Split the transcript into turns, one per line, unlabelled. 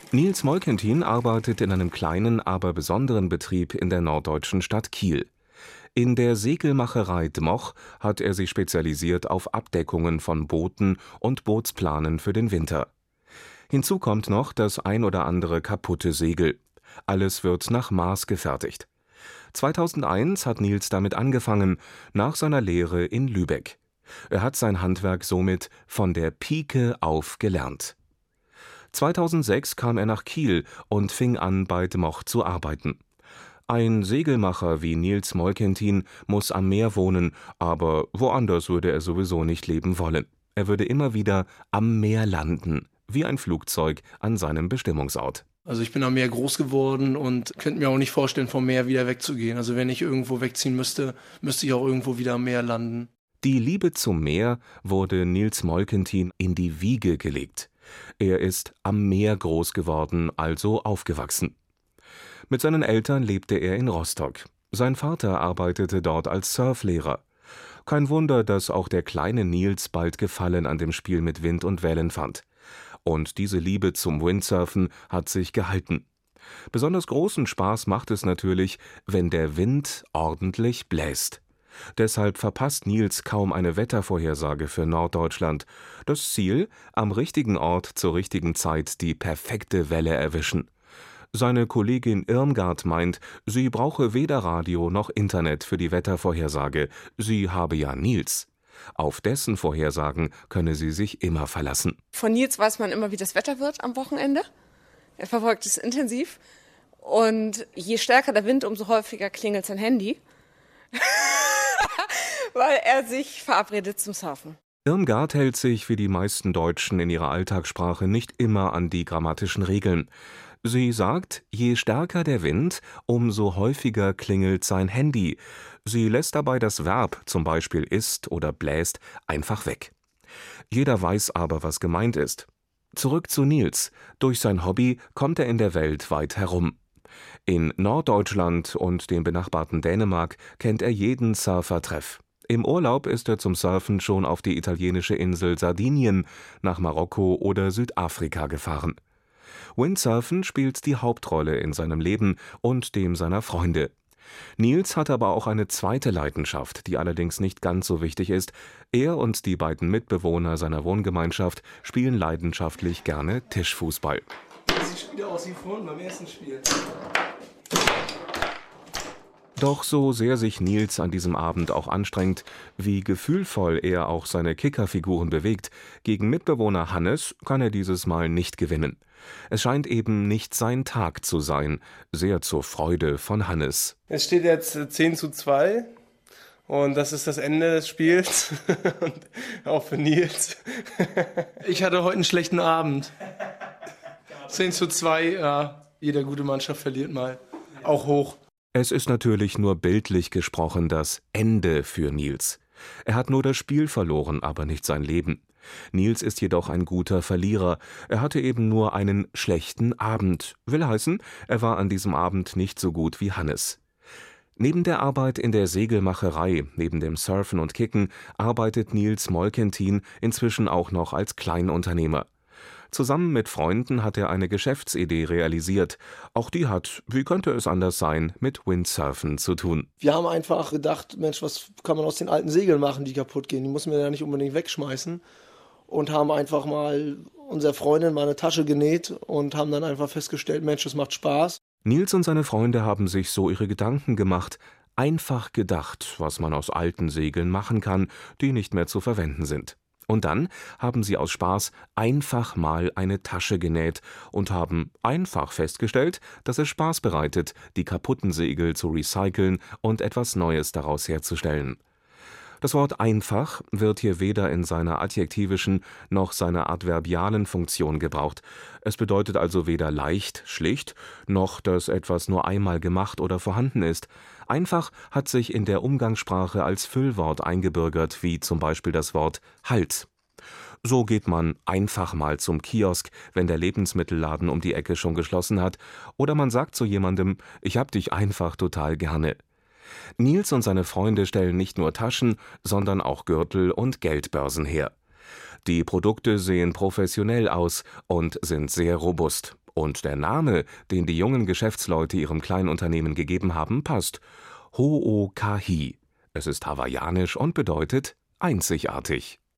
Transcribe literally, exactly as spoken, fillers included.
Nils Molkentin arbeitet in einem kleinen, aber besonderen Betrieb in der norddeutschen Stadt Kiel. In der Segelmacherei Dmoch hat er sich spezialisiert auf Abdeckungen von Booten und Bootsplanen für den Winter. Hinzu kommt noch das ein oder andere kaputte Segel. Alles wird nach Maß gefertigt. zweitausendeins hat Nils damit angefangen, nach seiner Lehre in Lübeck. Er hat sein Handwerk somit von der Pike auf gelernt. zweitausendsechs kam er nach Kiel und fing an, bei Dmoch zu arbeiten. Ein Segelmacher wie Nils Molkentin muss am Meer wohnen, aber woanders würde er sowieso nicht leben wollen. Er würde immer wieder am Meer landen, wie ein Flugzeug an seinem Bestimmungsort.
Also ich bin am Meer groß geworden und könnte mir auch nicht vorstellen, vom Meer wieder wegzugehen. Also wenn ich irgendwo wegziehen müsste, müsste ich auch irgendwo wieder am Meer landen.
Die Liebe zum Meer wurde Nils Molkentin in die Wiege gelegt. Er ist am Meer groß geworden, also aufgewachsen. Mit seinen Eltern lebte er in Rostock. Sein Vater arbeitete dort als Surflehrer. Kein Wunder, dass auch der kleine Nils bald Gefallen an dem Spiel mit Wind und Wellen fand. Und diese Liebe zum Windsurfen hat sich gehalten. Besonders großen Spaß macht es natürlich, wenn der Wind ordentlich bläst. Deshalb verpasst Nils kaum eine Wettervorhersage für Norddeutschland. Das Ziel: am richtigen Ort zur richtigen Zeit die perfekte Welle erwischen. Seine Kollegin Irmgard meint, sie brauche weder Radio noch Internet für die Wettervorhersage. Sie habe ja Nils. Auf dessen Vorhersagen könne sie sich immer verlassen.
Von Nils weiß man immer, wie das Wetter wird am Wochenende. Er verfolgt es intensiv. Und je stärker der Wind, umso häufiger klingelt sein Handy. Weil er sich verabredet zum Surfen.
Irmgard hält sich wie die meisten Deutschen in ihrer Alltagssprache nicht immer an die grammatischen Regeln. Sie sagt, je stärker der Wind, umso häufiger klingelt sein Handy. Sie lässt dabei das Verb, zum Beispiel ist oder bläst, einfach weg. Jeder weiß aber, was gemeint ist. Zurück zu Nils. Durch sein Hobby kommt er in der Welt weit herum. In Norddeutschland und dem benachbarten Dänemark kennt er jeden Surfertreff. Im Urlaub ist er zum Surfen schon auf die italienische Insel Sardinien, nach Marokko oder Südafrika gefahren. Windsurfen spielt die Hauptrolle in seinem Leben und dem seiner Freunde. Nils hat aber auch eine zweite Leidenschaft, die allerdings nicht ganz so wichtig ist. Er und die beiden Mitbewohner seiner Wohngemeinschaft spielen leidenschaftlich gerne Tischfußball.
Das sieht wieder aus wie vorhin beim ersten Spiel.
Doch so sehr sich Nils an diesem Abend auch anstrengt, wie gefühlvoll er auch seine Kickerfiguren bewegt, gegen Mitbewohner Hannes kann er dieses Mal nicht gewinnen. Es scheint eben nicht sein Tag zu sein, sehr zur Freude von Hannes.
Es steht jetzt zehn zu zwei und das ist das Ende des Spiels. Und auch für Nils. Ich hatte heute einen schlechten Abend. zehn zu zwei, ja, jede gute Mannschaft verliert mal. Auch hoch.
Es ist natürlich nur bildlich gesprochen das Ende für Nils. Er hat nur das Spiel verloren, aber nicht sein Leben. Nils ist jedoch ein guter Verlierer. Er hatte eben nur einen schlechten Abend. Will heißen, er war an diesem Abend nicht so gut wie Hannes. Neben der Arbeit in der Segelmacherei, neben dem Surfen und Kicken, arbeitet Nils Molkentin inzwischen auch noch als Kleinunternehmer. Zusammen mit Freunden hat er eine Geschäftsidee realisiert. Auch die hat, wie könnte es anders sein, mit Windsurfen zu tun.
Wir haben einfach gedacht, Mensch, was kann man aus den alten Segeln machen, die kaputt gehen? Die muss man ja nicht unbedingt wegschmeißen. Und haben einfach mal unserer Freundin mal eine Tasche genäht und haben dann einfach festgestellt, Mensch, das macht Spaß.
Nils und seine Freunde haben sich so ihre Gedanken gemacht, einfach gedacht, was man aus alten Segeln machen kann, die nicht mehr zu verwenden sind. Und dann haben sie aus Spaß einfach mal eine Tasche genäht und haben einfach festgestellt, dass es Spaß bereitet, die kaputten Segel zu recyceln und etwas Neues daraus herzustellen. Das Wort einfach wird hier weder in seiner adjektivischen noch seiner adverbialen Funktion gebraucht. Es bedeutet also weder leicht, schlicht, noch dass etwas nur einmal gemacht oder vorhanden ist. Einfach hat sich in der Umgangssprache als Füllwort eingebürgert, wie zum Beispiel das Wort Halt. So geht man einfach mal zum Kiosk, wenn der Lebensmittelladen um die Ecke schon geschlossen hat, oder man sagt zu jemandem, ich hab dich einfach total gerne. Nils und seine Freunde stellen nicht nur Taschen, sondern auch Gürtel und Geldbörsen her. Die Produkte sehen professionell aus und sind sehr robust. Und der Name, den die jungen Geschäftsleute ihrem Kleinunternehmen gegeben haben, passt: Ho'okahi. Es ist hawaiianisch und bedeutet einzigartig.